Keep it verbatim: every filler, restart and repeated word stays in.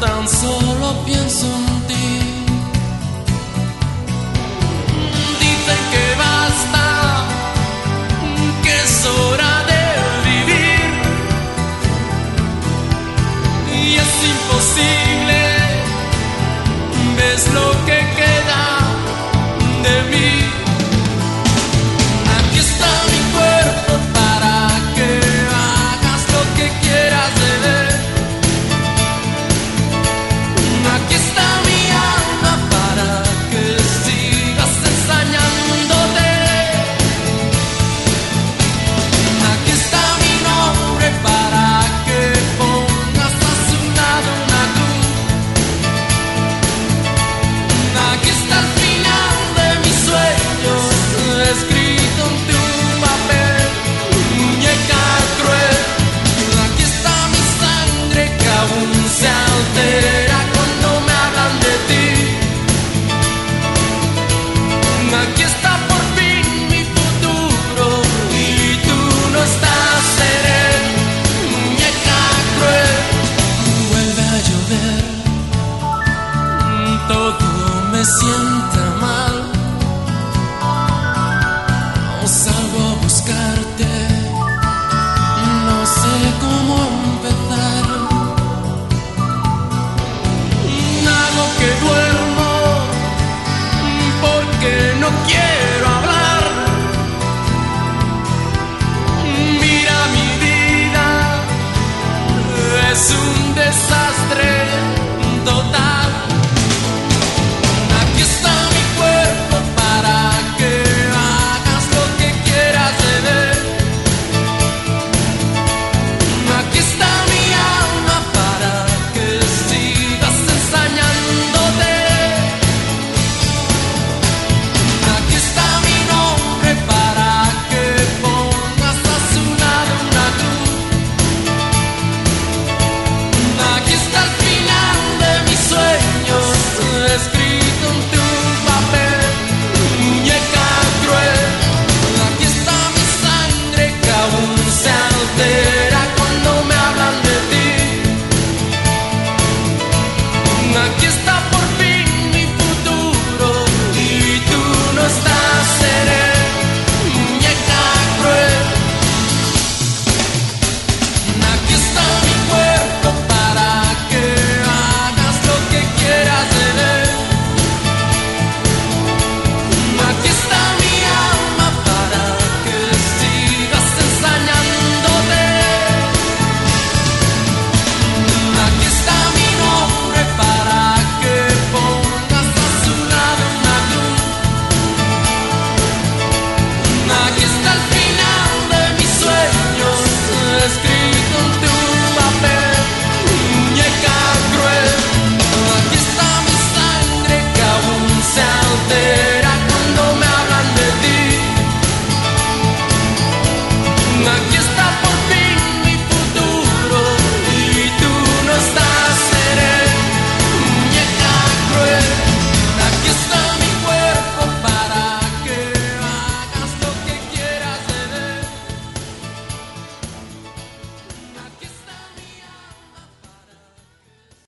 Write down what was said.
tan solo pienso en ti. Dicen que basta, que es hora de vivir, y es imposible, ves lo que queda de mí. Aquí está mi cuerpo para que hagas lo que quieras de ver. Aquí está mi alma para que sigas ensañándote. Aquí está mi nombre para que pongas a su lado una cruz. Aquí está el final de mis sueños, escrito en tu papel, muñeca cruel. Aquí está mi sangre que aún se altera cuando me hablan de ti. Aquí está por fin mi futuro y tú no estás en él, muñeca cruel. Vuelve a llover, todo me sienta mal. No salgo a buscarte, no sé cómo empezar. Hago que duermo porque no quiero